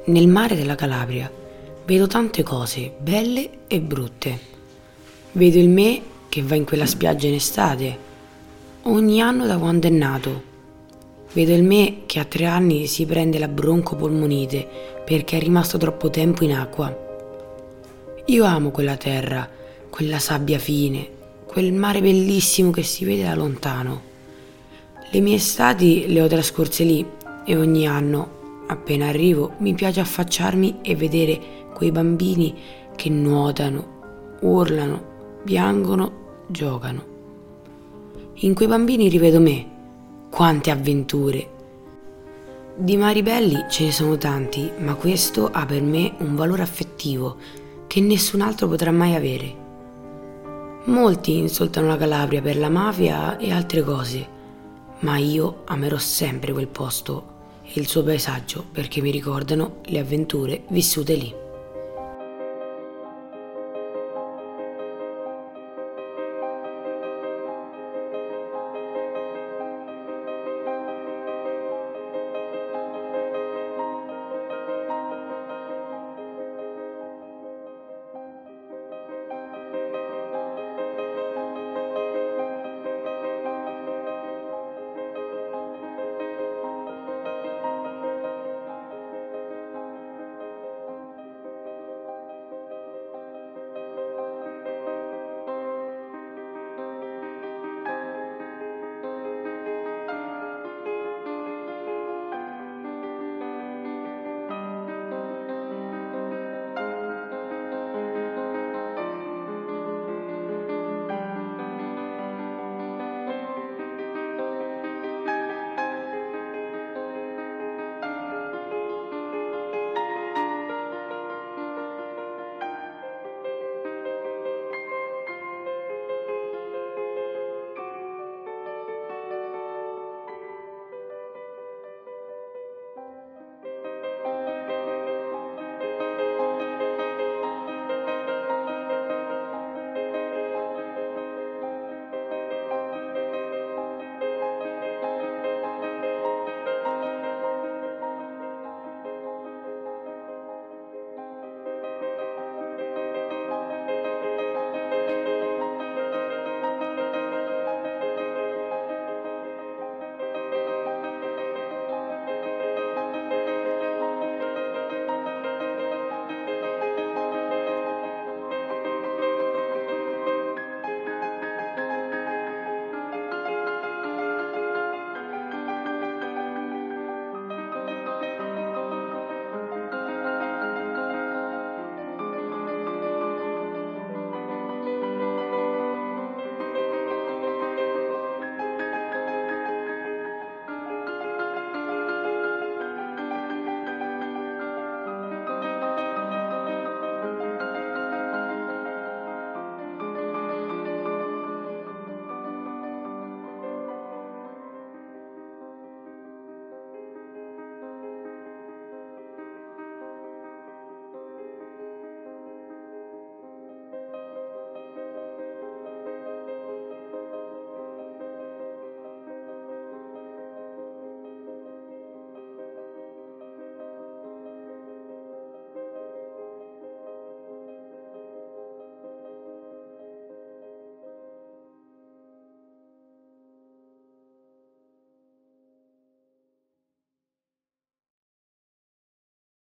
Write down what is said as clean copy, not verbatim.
Nel mare della Calabria vedo tante cose belle e brutte. Vedo il me che va in quella spiaggia in estate, ogni anno da quando è nato. Vedo il me che a 3 anni si prende la broncopolmonite perché è rimasto troppo tempo in acqua. Io amo quella terra, quella sabbia fine, quel mare bellissimo che si vede da lontano. Le mie estati le ho trascorse lì e ogni anno, appena arrivo, mi piace affacciarmi e vedere quei bambini che nuotano, urlano, piangono, giocano. In quei bambini rivedo me. Quante avventure! Di mari belli ce ne sono tanti, ma questo ha per me un valore affettivo che nessun altro potrà mai avere. Molti insultano la Calabria per la mafia e altre cose, ma io amerò sempre quel posto e il suo paesaggio perché mi ricordano le avventure vissute lì.